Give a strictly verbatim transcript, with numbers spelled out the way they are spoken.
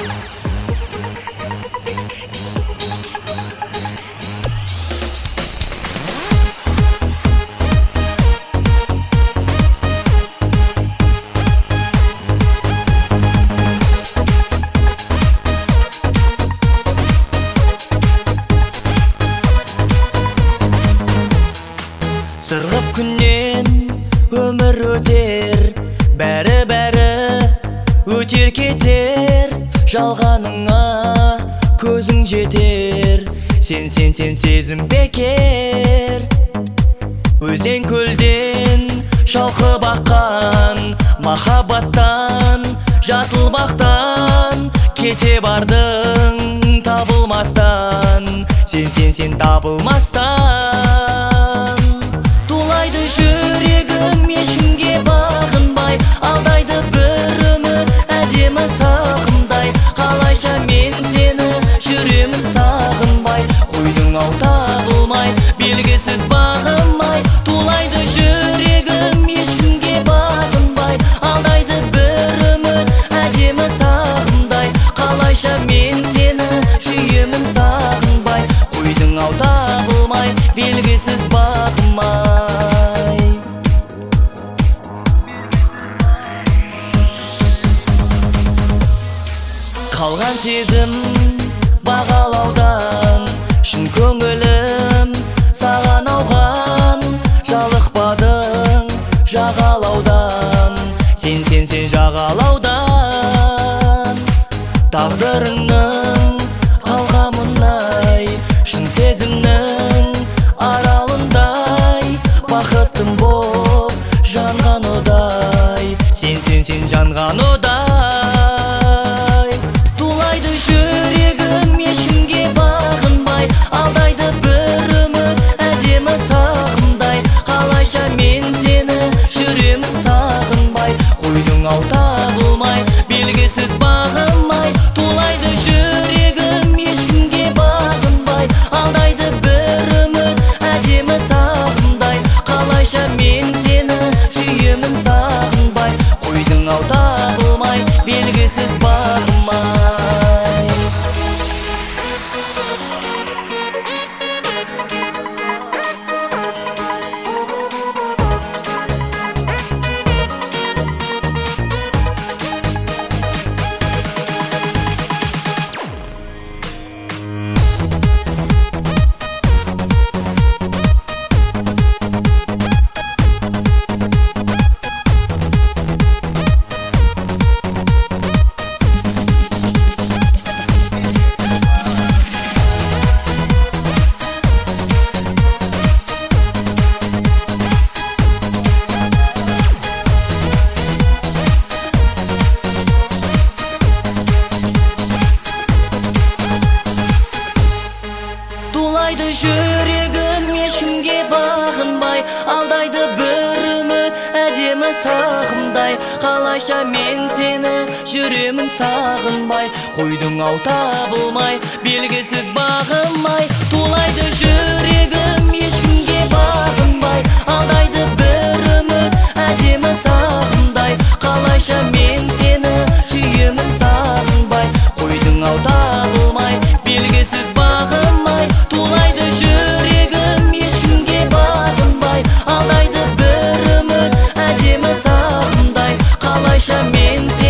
Сырғып күннен өмір өтер, бәрі-бәрі өтер кетер. Жалғаныңа көзің жетер, сен сен сен сезім бекер. Өзен көлден шалқып аққан махаббаттан, жасыл бақтан кете бардың табылмастан, сен сен сен табылмастан. Тулайды жүрегім ешкімге бағынбай, алдайды бір үміт әдемі сағымдай. Қалайша мен сені жүремін сағынбай, қойдың ау табылмай, белгісіз бағымай. Тулайды жүрегім ешкімге бағынбай, алдайды бір үміт әдемі сағымдай. Қалайша мен сені сүйемін сағынбай, қойдың ау табылмай, белгісіз бағымай. Қалған сезім бағалаудан, шын көңілім саған ауған. Жалықпадың жағалаудан, сен сен сен жағалаудан. Тағдырыңның қалғамындай, шын сезімнің аралындай. Бақыттым боп жанған одай, сен сен сен жанған одай. Тулайды жүрегім ешкімге бағынбай, алдайды бір үміт әдемі сағымдай. Қалайша мен сені жүремін сағынбай, қойдың ау табылмай, белгісіз бағымай. Тулайды жүрегім ешкімге бағынбай, алдайды бір үміт әдемі сағымдай. Қалайша мен сені сүйемін сағынбай, қойдың ау табылмай, белгісіз бағымай. Тулайды жүрегім ешкімге бағынбай, алдайды бір үміт әдемі сағымдай. Қалайша мен сені жүремін сағынбай, қойдың ау табылмай, белгісіз бағымай. Тулайды жүрегім ешкімге бағынбай, алдайды бір үміт әдемі сағымдай. Қалайша мен сені сүйемін сағынбай, қойдың ау табылмай, белгісіз бағымай. Тулайды жүрегім ешкімге бағынбай, алдайды бір үміт әдемі сағымдай. Қалайша мен